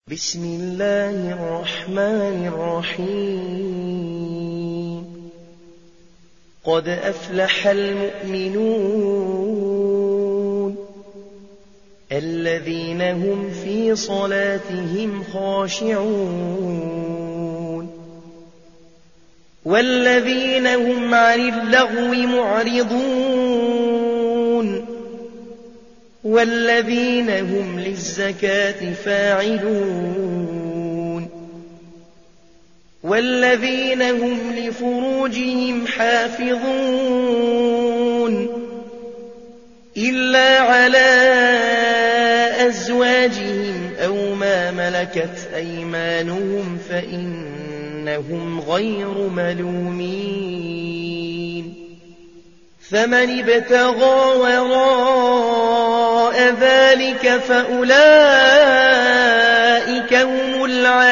بسم الله الرحمن الرحيم قد أفلح المؤمنون الذين هم في صلاتهم خاشعون والذين هم عن اللغو معرضون والذين هم للزكاة فاعلون والذين هم لفروجهم حافظون إلا على أزواجهم أو ما ملكت أيمانهم فإنهم غير ملومين فمن ابتغى وراء ذلك فأولئك هم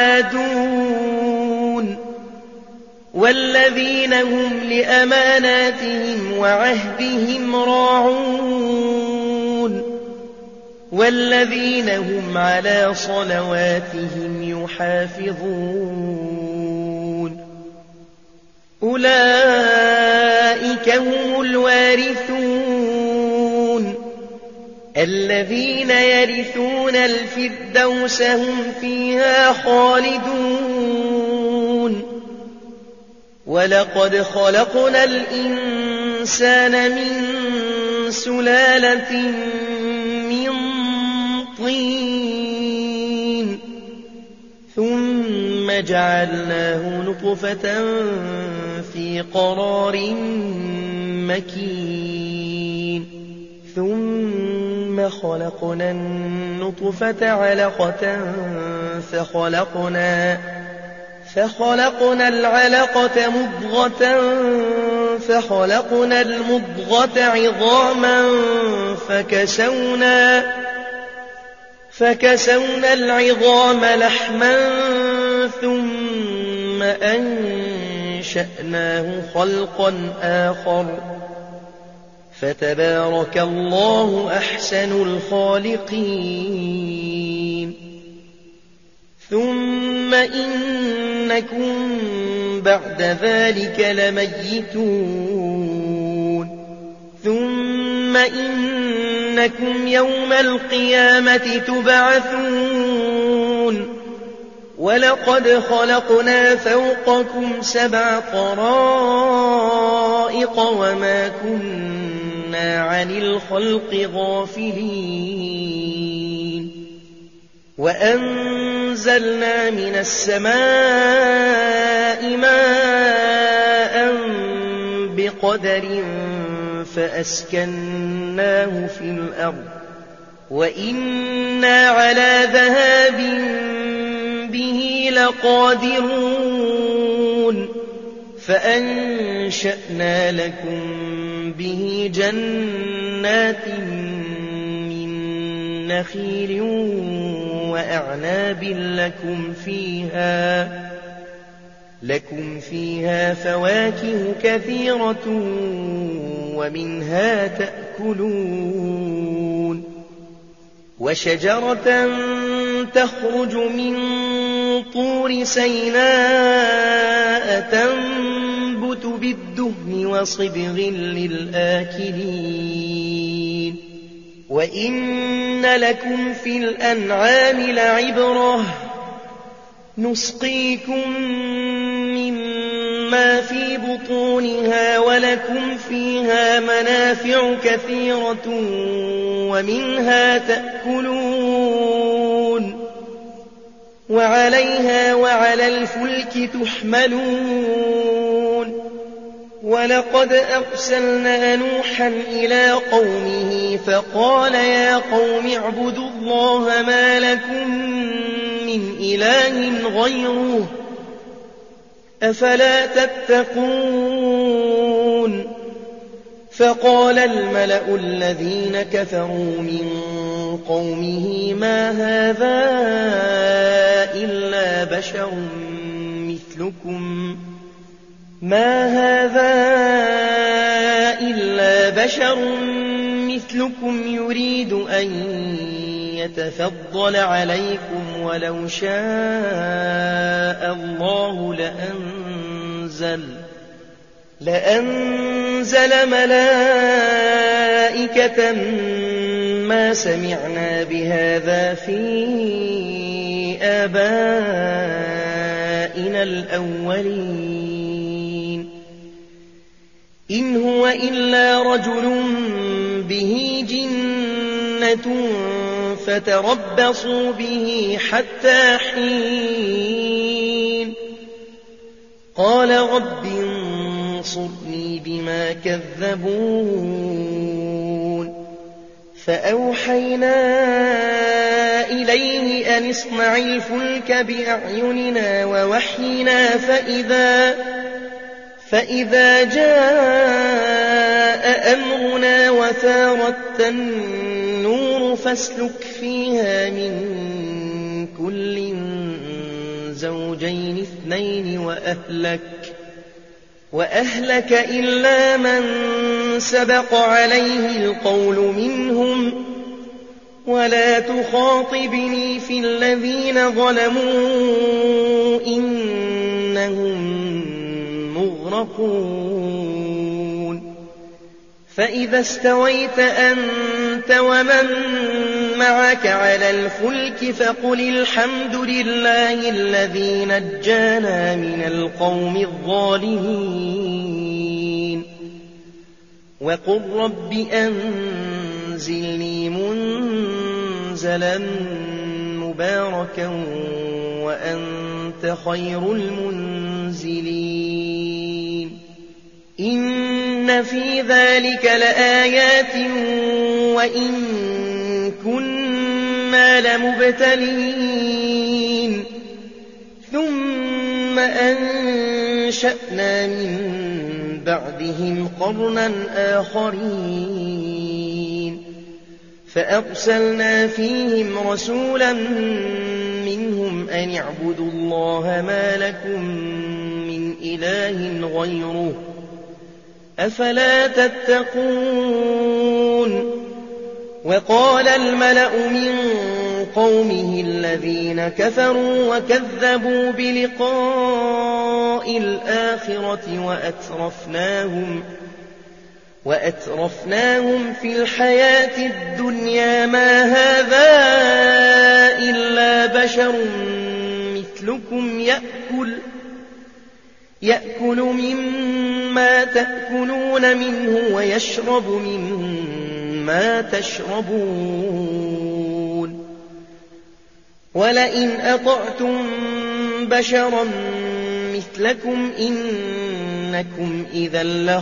العادون والذين هم لأماناتهم وعهدهم راعون والذين هم على صلواتهم يحافظون أولئك هم الوارثون الذين يرثون الفردوس هم فيها خالدون ولقد خلقنا الإنسان من سلالة من طين ثم جعلناه نطفة في قرار مكين ثم خلقنا النطفة علقة فخلقنا العلقة مضغة فخلقنا المضغة عظاما فكسونا العظام لحما ثم أنشأناه خلقا آخر فتبارك الله أحسن الخالقين ثم إنكم بعد ذلك لميتون ثم إنكم يوم القيامة تبعثون ولقد خلقنا فوقكم 7 طرائق وما كنا عن الخلق غافلين وأنزلنا من السماء ماء بقدر فأسكناه في الأرض وإنا على ذهاب به لقادرون فأنشأنا لكم به جنات من نخيل وأعناب لكم فيها فواكه كثيرة ومنها تأكلون وشجرة تخرج من طور سيناء تنبت بالدهن وصبغ للآكلين وإن لكم في الأنعام لعبرة نسقيكم مما في بطونها ولكم فيها منافع كثيرة ومنها تأكلون وعليها وعلى الفلك تحملون ولقد أرسلنا نوحا إلى قومه فقال يا قوم اعبدوا الله ما لكم من إله غيره أفلا تتقون فقال الملأ الذين كفروا من قومه ما هذا إلا بشر مثلكم يريد أن يتفضل عليكم ولو شاء الله لأنزل ملائكة ما سمعنا بهذا في آبائنا الأولين إن هو إلا رجل به جنة فتربصوا به حتى حين قال رب انصرني بما كذبون فأوحينا إليه أن اصنع الفلك بأعيننا ووحينا فإذا جاء أمرنا وفارت النور فاسلك فيها من كل زوجين اثنين وأهلك إلا من سبق عليه القول منهم ولا تخاطبني في الذين ظلموا إنهم مغرقون فإذا استويت أنت ومن معك على الفلك فقل الحمد لله الذي نجانا من القوم الظالمين وقل رب أنزلني منزلا مباركا وأنت خير المنزلين إن في ذلك لآيات وإن كنا لمبتلين ثم أنشأنا من بعدهم قرنا آخرين فأرسلنا فيهم رسولا منهم أن اعبدوا الله ما لكم من إله غيره أفلا تتقون وقال الملأ من قومه الذين كفروا وكذبوا بلقاء الآخرة وأترفناهم في الحياة الدنيا ما هذا إلا بشر مثلكم يأكل مما تأكلون منه ويشرب مما تشربون ولئن أطعتم بشرا مثلكم إنكم إذا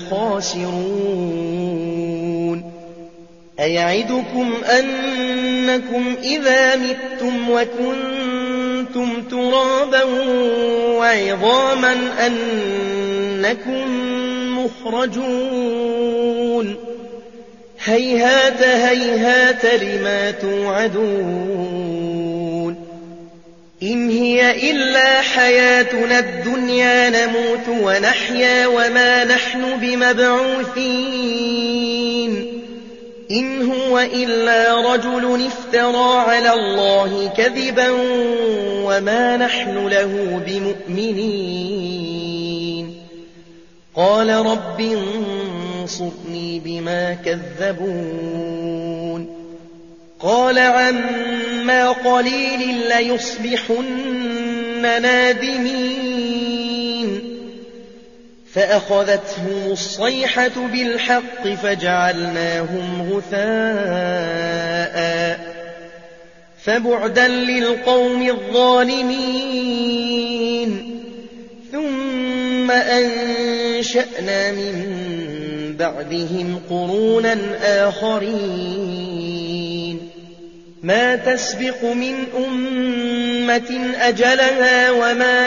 لخاسرون أيعدكم أنكم إذا متم وكنتم ترابا وعظاما أنكم مخرجون هيهات هيهات لما توعدون إن هي إلا حياتنا الدنيا نموت ونحيا وما نحن بمبعوثين إن هو إلا رجل افترى على الله كذبا وما نحن له بمؤمنين قال رب انصرني بما كذبون قال عما قليل ليصبحن نادمين فأخذتهم الصيحة بالحق فجعلناهم غثاء فبعدا للقوم الظالمين ثم أنشأنا من بعدهم قرونا آخرين ما تسبق من أمة أجلها وما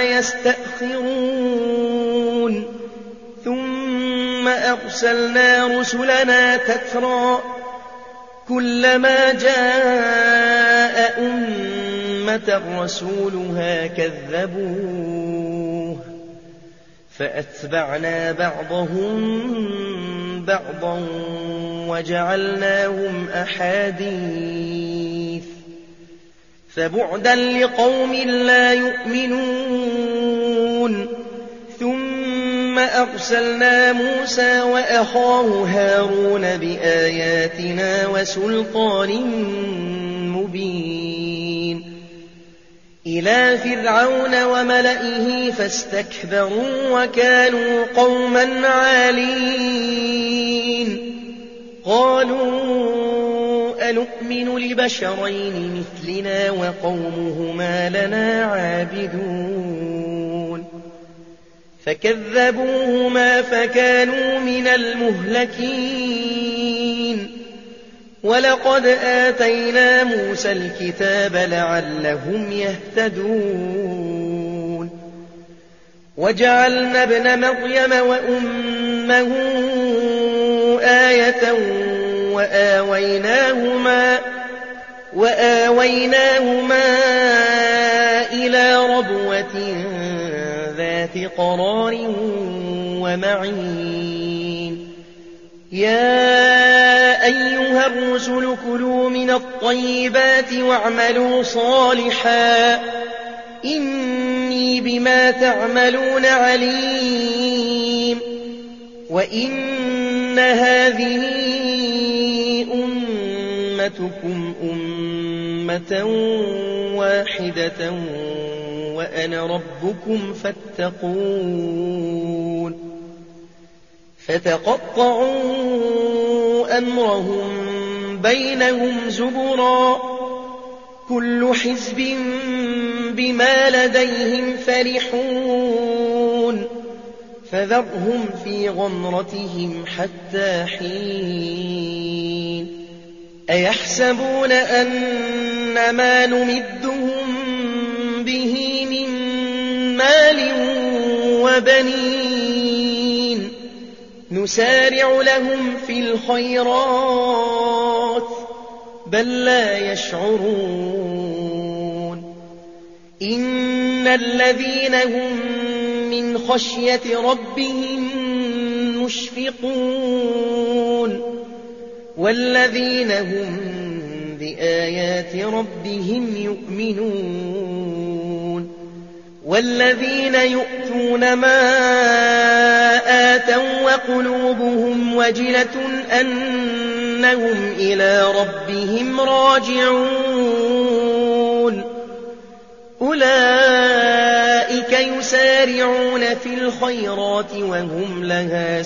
يستأخرون ثم أرسلنا رسلنا تترى كلما جاء أمة رسولها كذبوه فأتبعنا بعضهم بعضا وجعلناهم أحاديث فبعدا لقوم لا يؤمنون ثم أرسلنا موسى وأخاه هارون بآياتنا وسلطان مبين إلى فرعون وملئه فاستكبروا وكانوا قوما عالين قالوا أنؤمن لبشرين مثلنا وقومهما لنا عابدون فكذبوهما فكانوا من المهلكين ولقد آتينا موسى الكتاب لعلهم يهتدون وجعلنا ابن مريم وأمه آية وآويناهما إلى ربوة ذات قرار ومعين يا أيها الرسل كلوا من الطيبات واعملوا صالحا إني بما تعملون عليم وإن هذه أمتكم أمة واحدة وأنا ربكم فاتقون فتقطعوا أمرهم بينهم زبرا كل حزب بما لديهم فرحون فذرهم في غمرتهم حتى حين أيحسبون أن ما نمدهم به من مال وبنين نسارع لهم في الخيرات بل لا يشعرون إن الذين هم من خشية ربهم مشفقون والذين هم بآيات ربهم يؤمنون والذين يؤتون ما آتوا وقلوبهم وجلة أنهم إلى ربهم راجعون أولئك يسارعون في الخيرات وهم لها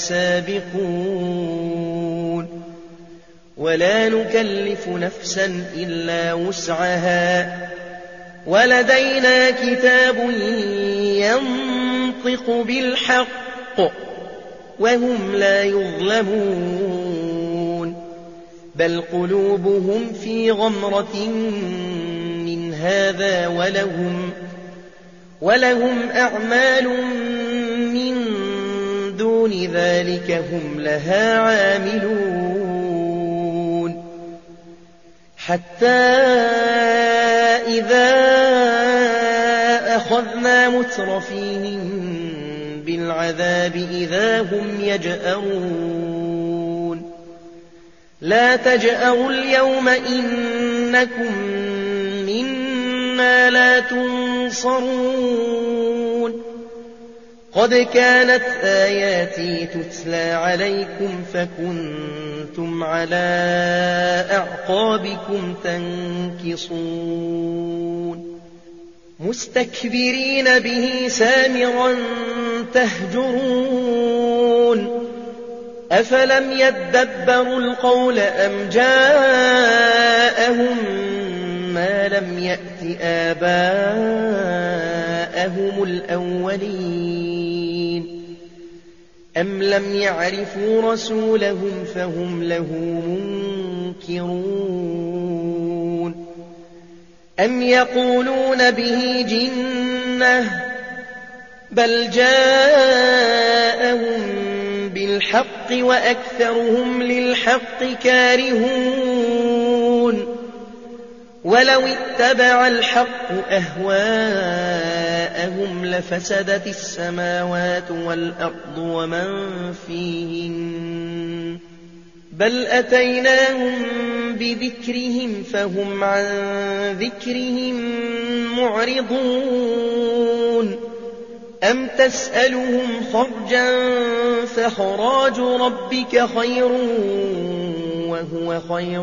سابقون ولا نكلف نفسا إلا وسعها ولدينا كتاب ينطق بالحق وهم لا يظلمون بل قلوبهم في غمرة من هذا ولهم أعمال من دون ذلك هم لها عاملون حتى إذا أخذنا مترفيهم بالعذاب إذا هم يجأرون لا تجأروا اليوم إنكم منا لا تنصرون قد كانت آياتي تتلى عليكم فكنتم على أعقابكم تنكصون مستكبرين به سامرا تهجرون أفلم يدبروا القول أم جاءهم ما لم يأت آباءهم الأولين أم لم يعرفوا رسولهم فهم له منكرون أم يقولون به جنة بل جاءهم بالحق وأكثرهم للحق كارهون ولو اتبع الحق أهواءهم لفسدت السماوات والأرض ومن فيهن بل أتيناهم بذكرهم فهم عن ذكرهم معرضون أم تسألهم خرجا فخراج ربك خير وهو خير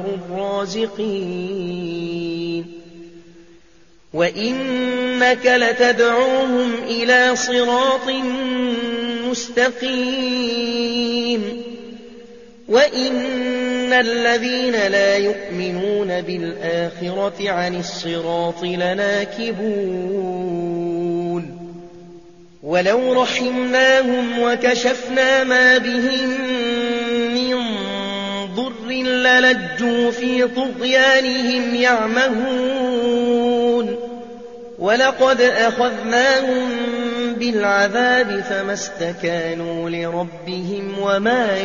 الرازقين وإنك لتدعوهم إلى صراط مستقيم وإن الذين لا يؤمنون بالآخرة عن الصراط لناكبون ولو رحمناهم وكشفنا ما بهم من ضر للجوا في طغيانهم يعمهون ولقد أخذناهم بالعذاب فما استكانوا لربهم وما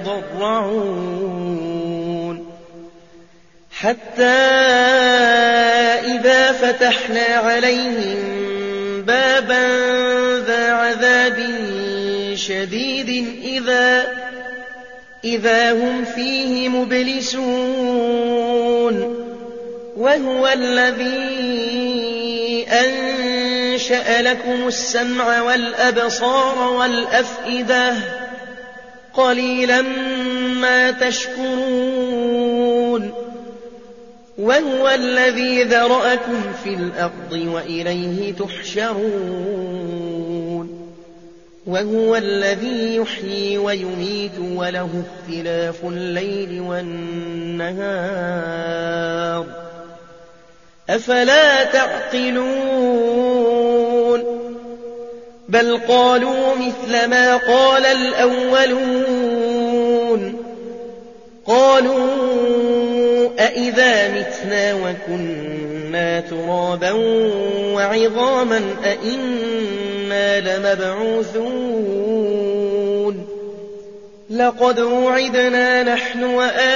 يتضرعون حتى إذا فتحنا عليهم بابا ذا عذاب شديد إذا هم فيه مبلسون وهو الذي أنشأ لكم السمع والأبصار والأفئدة قليلا ما تشكرون وهو الذي ذرأكم في الأرض وإليه تحشرون وهو الذي يحيي ويميت وله اختلاف الليل والنهار أفلا تعقلون بل قالوا مثل ما قال الأولون قالوا أئذا متنا وكنا ترابا وعظاما أئنا لمبعوثون لقد وعدنا نحن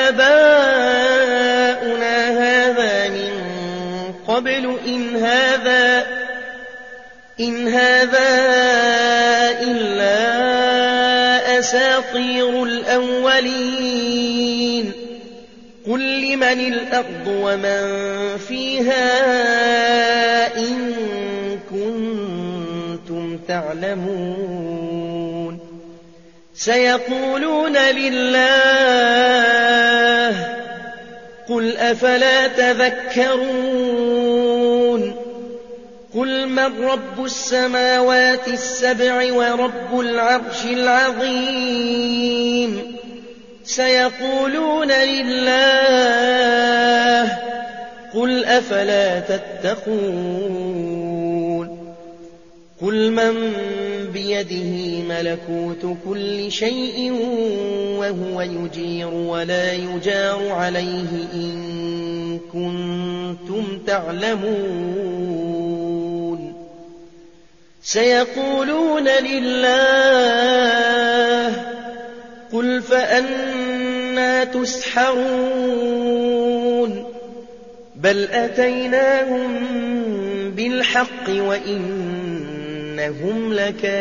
وآباؤنا هذا من قبل إن هذا إلا أساطير الأولين قل لمن الأرض ومن فيها إن كنتم تعلمون سيقولون لله قل أفلا تذكرون قل من رب السماوات السبع ورب العرش العظيم سيقولون لله قل أفلا تتقون قل من بيده ملكوت كل شيء وهو يجير ولا يجار عليه إن كنتم تعلمون سيقولون لله قل فأنى تسحرون بل أتيناهم بالحق وإنهم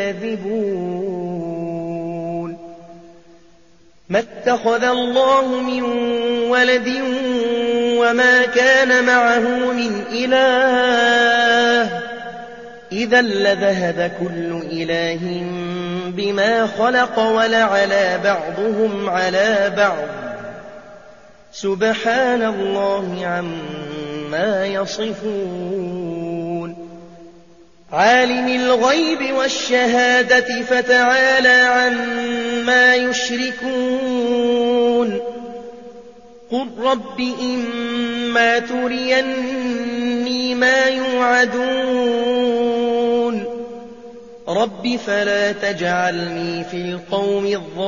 لكاذبون ما اتخذ الله من ولد وما كان معه من إله إذا لذهب كل إله بما خلق ولعلى بعضهم على بعض سبحان الله عما يصفون عالم الغيب والشهادة فتعالى عما يشركون قل رب إما تريني ما يوعدون رب فلا تجعلني في القوم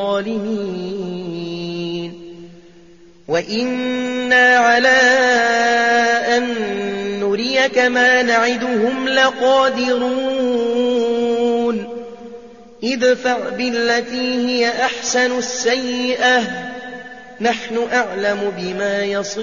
الظالمين وإنا على أن نريك ما نعدهم لقادرون ادفع بالتي هي أحسن السيئة نحن أعلم بما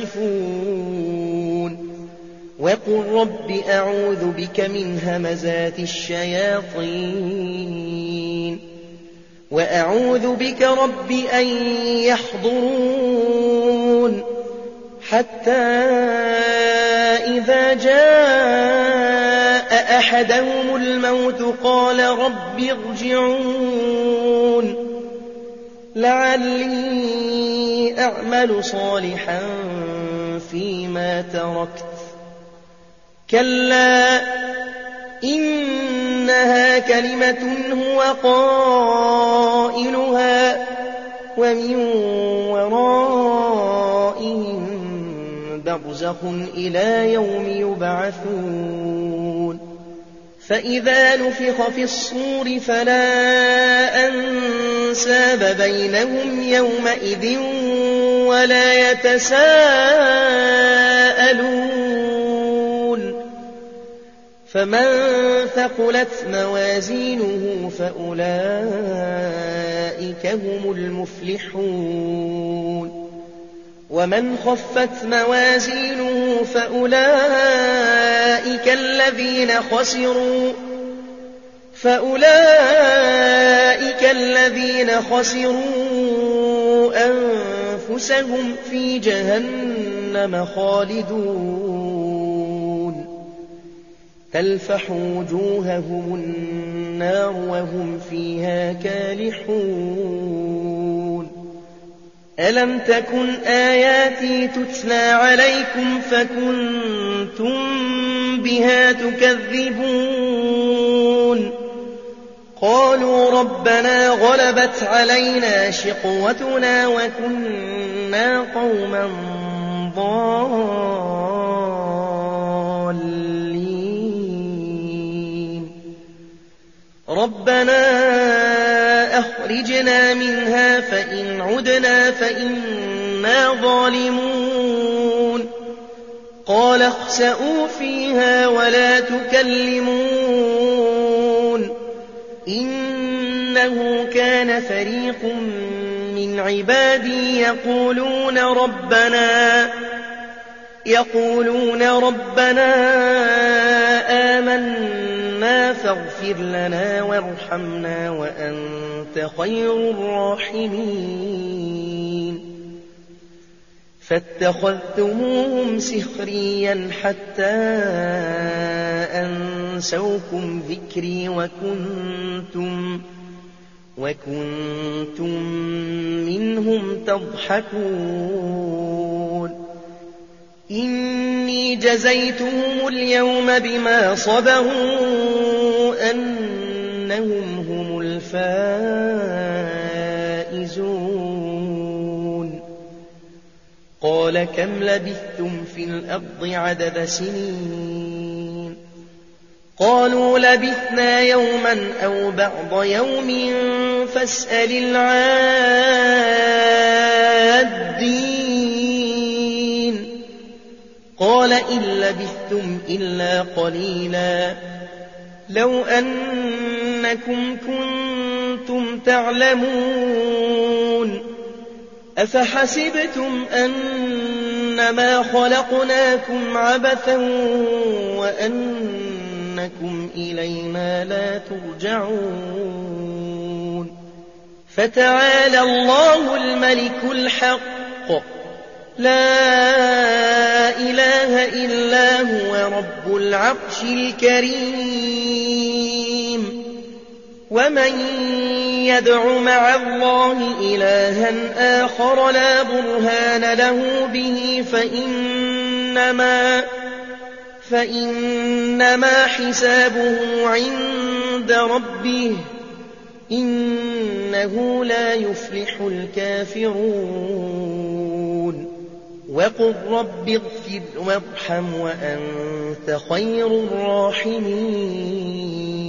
يصفون وقل رب أعوذ بك من همزات الشياطين وأعوذ بك رب أن يحضرون حتى إذا جاء أحدهم الموت قال رب ارجعون لعلي أعمل صالحا فيما تركت كلا إنها كلمة هو قائلها ومن ورائهم برزخ إلى يوم يبعثون فإذا نفخ في الصور فلا أنساب بينهم يومئذ ولا يتساءلون فمن ثقلت موازينه فأولئك هم المفلحون ومن خفت موازينه فأولئك الذين خسروا أنفسهم في جهنم خالدون تلفح وجوههم النار وهم فيها كالحون ألم تكن آياتي تتلى عليكم فكنتم بها تكذبون قالوا ربنا غلبت علينا شقوتنا وكنا قوما ضالين ربنا أخرجنا منها فإن عدنا فإنا ظالمون قال اخسئوا فيها ولا تكلمون إنه كان فريق من عبادي يقولون ربنا آمنا فاغفر لنا وارحمنا وأنت خير الراحمين فاتخذتموهم سخريا حتى أنسوكم ذكري وكنتم منهم تضحكون إني جزيتهم اليوم بما صبروا أنهم هم الفائزون قال كم لبثتم في الأرض عدد سنين قالوا لبثنا يوما أو بعض يوم فاسأل العادين قال إن لبثتم إلا قليلا لو أنكم كنتم تعلمون أفحسبتم أنما خلقناكم عبثا وأنكم إلينا لا ترجعون فتعالى الله الملك الحق لا إله إلا هو رب العرش الكريم ومن يدع مع الله إلها آخر لا برهان له به فإنما حسابه عند ربه إنه لا يفلح الكافرون وقل رب اغفر وارحم وأنت خير الراحمين